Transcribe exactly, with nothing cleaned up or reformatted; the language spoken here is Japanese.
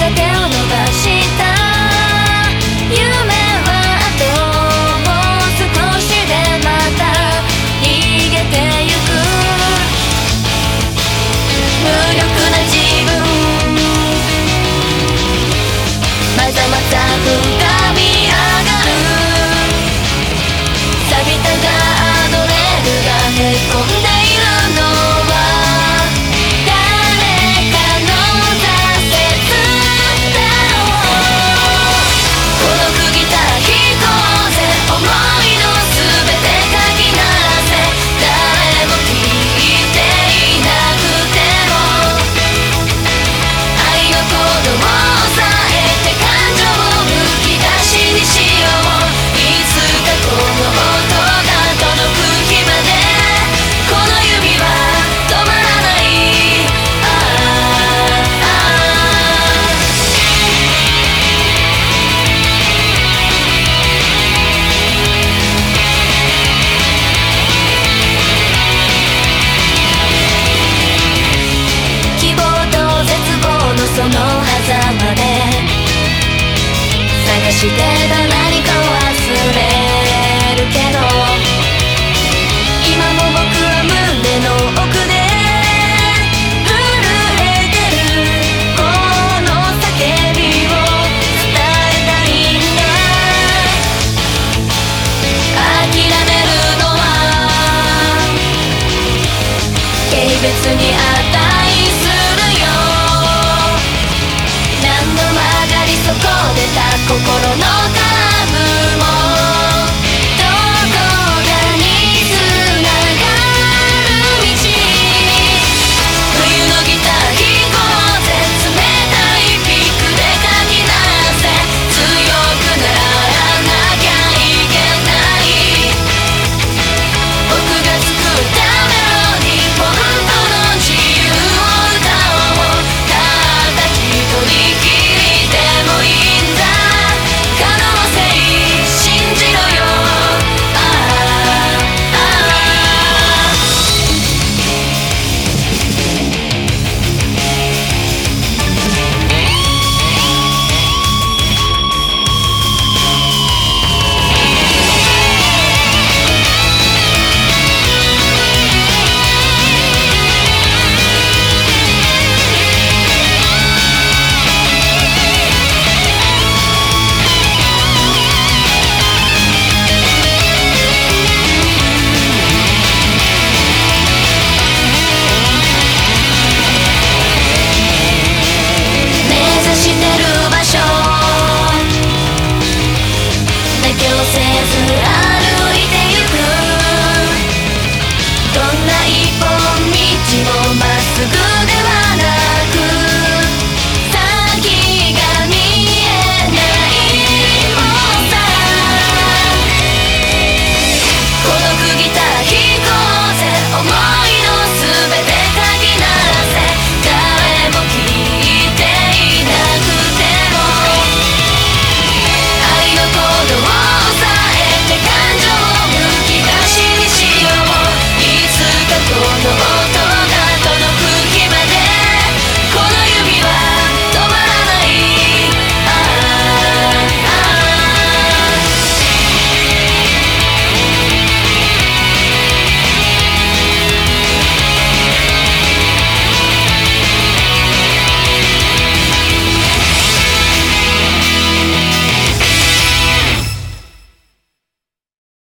手を伸ばした夢はあともう少しでまた逃げてゆく無力な自分まざまざ浮かび上がる錆びたガードレールがへこんでいるのは誰かの挫折だろうこの釘た引こうぜ思いの全てかき鳴らせ誰も聞いていなくても愛の鼓動を抑えて感情をむき出しにしよういつかこの音が届く日までこの指は止まらないああ希望と絶望のその狭間で探してた何かを忘れるけど今も僕は胸の奥で震えてるこの叫びを伝えたいんだ諦めるのは軽蔑に値するよ何度曲がり損ねた心のカーブもどこかにつながる道冬のギター弾こうぜ冷たいピックでかき鳴らせ強くならなきゃいけない僕が作ったメロディー本当の自由を歌おうたった一人きりでもいいんだ可能性信じろよああああ目指してる場所だけをせず